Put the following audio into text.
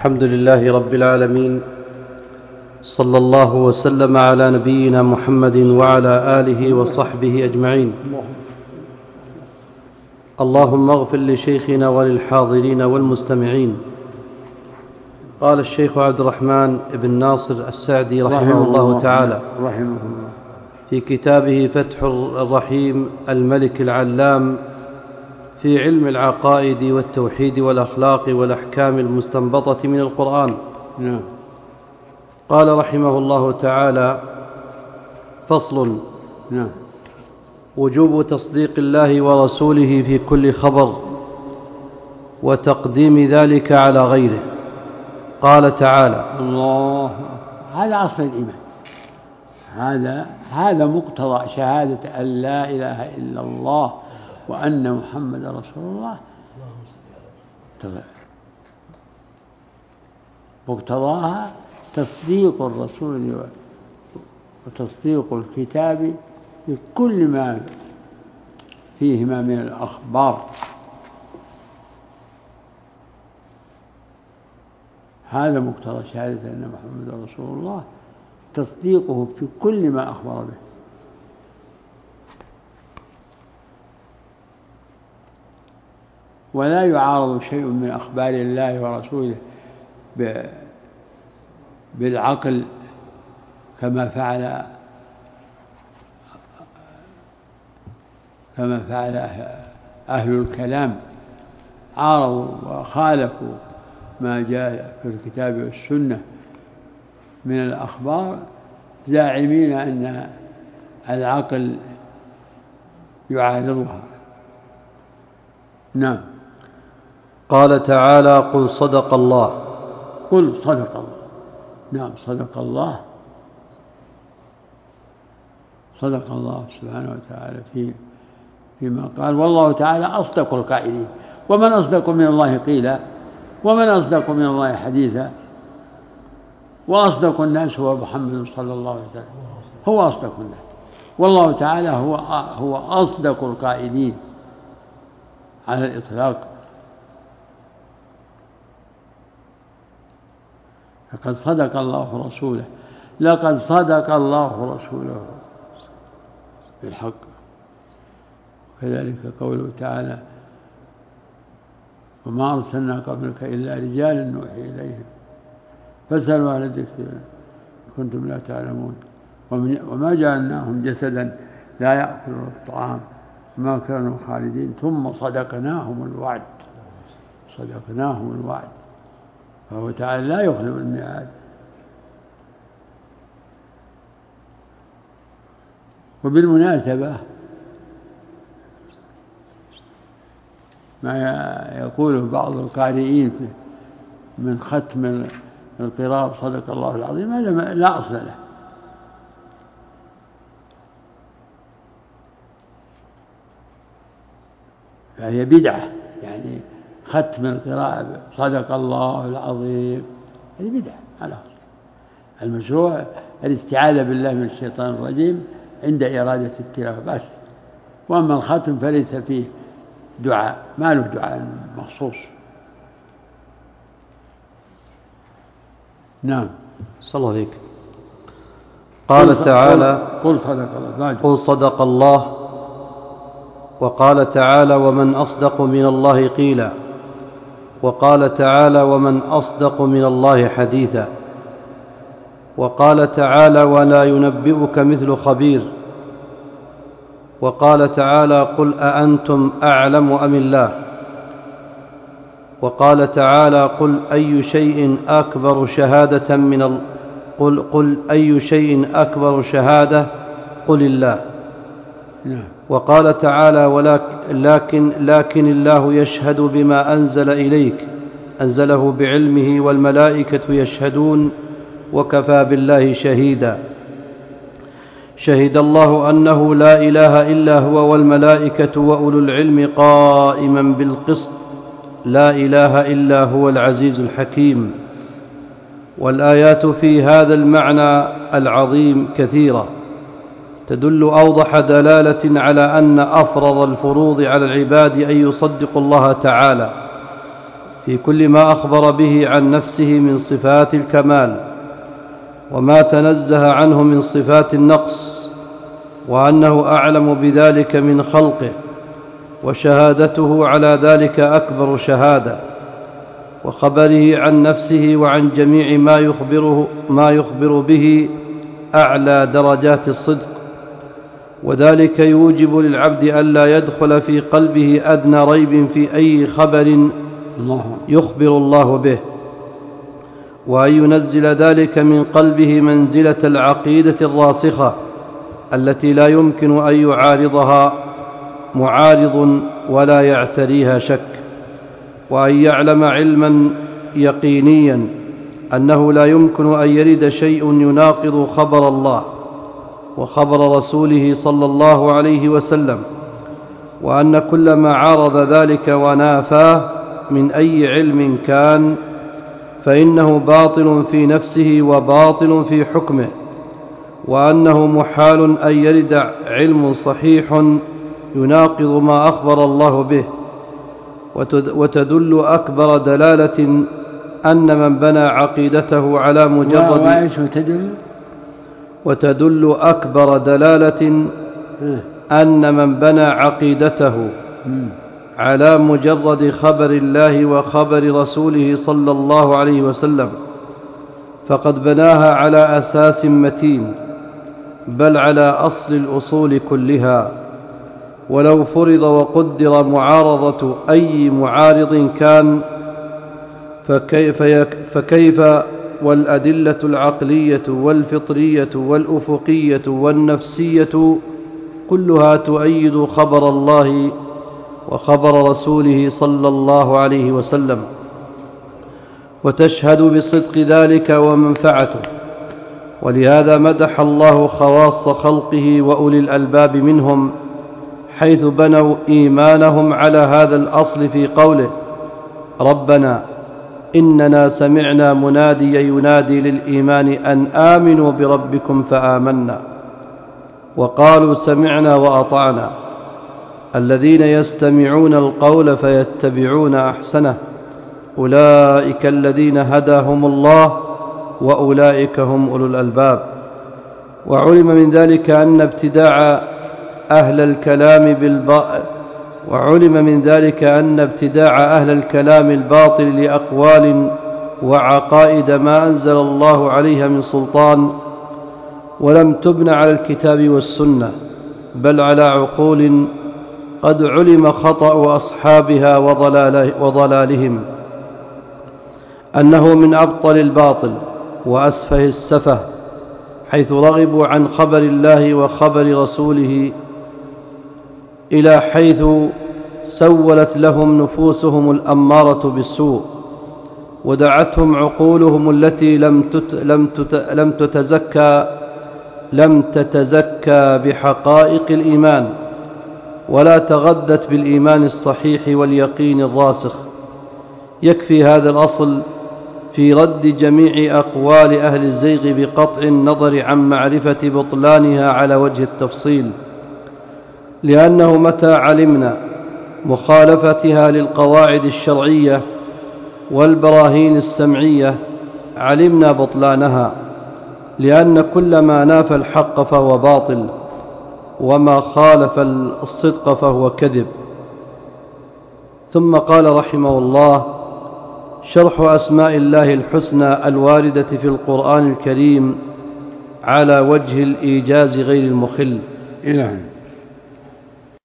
الحمد لله رب العالمين، صلى الله وسلم على نبينا محمد وعلى آله وصحبه أجمعين. اللهم اغفر لشيخنا وللحاضرين والمستمعين. قال الشيخ عبد الرحمن بن ناصر السعدي رحمه الله تعالى في كتابه فتح الرحيم الملك العلام في علم العقائد والتوحيد والأخلاق والأحكام المستنبطة من القرآن. قال رحمه الله تعالى: فصل. وجوب تصديق الله ورسوله في كل خبر وتقديم ذلك على غيره. قال تعالى: الله، هذا أصل الإيمان، هذا مقتضى شهادة أن لا إله إلا الله وأن محمد رسول الله. مقتضاها تصديق الرسول وتصديق الكتاب بكل ما فيهما من الأخبار. هذا مقتضى شهادة أن محمد رسول الله، تصديقه في كل ما أخبر به. ولا يعارض شيء من أخبار الله ورسوله بالعقل كما فعل أهل الكلام، عارضوا وخالفوا ما جاء في الكتاب والسنة من الأخبار، زاعمين أن العقل يعارضها. نعم. قال تعالى: قل صدق الله. قل صدق الله. نعم، صدق الله، صدق الله سبحانه وتعالى فيما قال. والله تعالى أصدق القائلين. ومن أصدق من الله قيلا، ومن أصدق من الله حديثا، وأصدق الناس هو محمد صلى الله عليه وسلم، هو أصدق الناس. والله تعالى هو أصدق القائلين على الإطلاق. لقد صدق الله رسوله، لقد صدق الله رسوله بالحق. كذلك قوله تعالى: وما أرسلنا قبلك إلا رجالا نوحي إليهم فاسألوا أهل الذكر إن كنتم لا تعلمون وما جعلناهم جسدا لا يأكلون الطعام ما كانوا خالدين ثم صدقناهم الوعد. فهو تعالى لا يخلف الميعاد. وبالمناسبة ما يقوله بعض القارئين من ختم القراءة صدق الله العظيم هذا لا أصل له، فهي بدعة. يعني ختم القراءة صدق الله العظيم هذه بدعة على أصل. المشروع الاستعاذة بالله من الشيطان الرجيم عند إرادة التلاوة بس، وأما الختم فليس فيه دعاء، ما له دعاء مخصوص. نعم. صلى الله عليك. قال تعالى: قل صدق الله. وقال تعالى: ومن أصدق من الله قيلا. وقال تعالى: ومن أصدق من الله حديثا. وقال تعالى: ولا ينبئك مثل خبير. وقال تعالى: قل أأنتم أعلم أم الله. وقال تعالى: قل أي شيء أكبر شهادة قل أي شيء أكبر شهادة قل الله. وقال تعالى: لكن الله يشهد بما أنزل إليك أنزله بعلمه والملائكة يشهدون وكفى بالله شهيدا. شهد الله أنه لا إله إلا هو والملائكة وأولو العلم قائما بالقسط لا إله إلا هو العزيز الحكيم. والآيات في هذا المعنى العظيم كثيرة تدل أوضح دلالة على أن أفرض الفروض على العباد أن يصدقوا الله تعالى في كل ما أخبر به عن نفسه من صفات الكمال وما تنزه عنه من صفات النقص، وأنه أعلم بذلك من خلقه، وشهادته على ذلك أكبر شهادة، وخبره عن نفسه وعن جميع ما يخبر به أعلى درجات الصدق، وذلك يوجب للعبد ألا يدخل في قلبه أدنى ريب في أي خبر يخبر الله به، وأن ينزل ذلك من قلبه منزلة العقيدة الراسخة التي لا يمكن أن يعارضها معارض ولا يعتريها شك، وأن يعلم علما يقينيا أنه لا يمكن أن يرد شيء يناقض خبر الله وخبر رسوله صلى الله عليه وسلم، وأن كل ما عارض ذلك ونافاه من أي علم كان فإنه باطل في نفسه وباطل في حكمه، وأنه محال أن يرد علم صحيح يناقض ما أخبر الله به. وتدل أكبر دلالة أن من بنى عقيدته على مجرد وتدل أكبر دلالة أن من بنى عقيدته على مجرد خبر الله وخبر رسوله صلى الله عليه وسلم فقد بناها على أساس متين، بل على أصل الأصول كلها. ولو فرض وقدر معارضة أي معارض كان فكيف والأدلة العقلية والفطرية والأفقية والنفسية كلها تؤيد خبر الله وخبر رسوله صلى الله عليه وسلم، وتشهد بصدق ذلك ومنفعته. ولهذا مدح الله خواص خلقه وأولي الألباب منهم حيث بنوا إيمانهم على هذا الأصل في قوله: ربنا إننا سمعنا مناديا ينادي للإيمان أن آمنوا بربكم فآمنا، وقالوا سمعنا وأطعنا، الذين يستمعون القول فيتبعون أحسنه، أولئك الذين هداهم الله وأولئك هم أولو الألباب. وعلم من ذلك أن ابتداع أهل الكلام الباطل لأقوال وعقائد ما أنزل الله عليها من سلطان ولم تبن على الكتاب والسنة، بل على عقول قد علم خطأ أصحابها وضلالهم، أنه من أبطل الباطل وأسفه السفه، حيث رغبوا عن خبر الله وخبر رسوله إلى حيث سولت لهم نفوسهم الأمارة بالسوء، ودعتهم عقولهم التي لم تتزكى بحقائق الإيمان ولا تغذت بالإيمان الصحيح واليقين الراسخ. يكفي هذا الأصل في رد جميع أقوال أهل الزيغ بقطع النظر عن معرفة بطلانها على وجه التفصيل، لأنه متى علمنا مخالفتها للقواعد الشرعية والبراهين السمعية علمنا بطلانها، لأن كل ما نافى الحق فهو باطل، وما خالف الصدق فهو كذب. ثم قال رحمه الله: شرح أسماء الله الحسنى الواردة في القرآن الكريم على وجه الإيجاز غير المخل.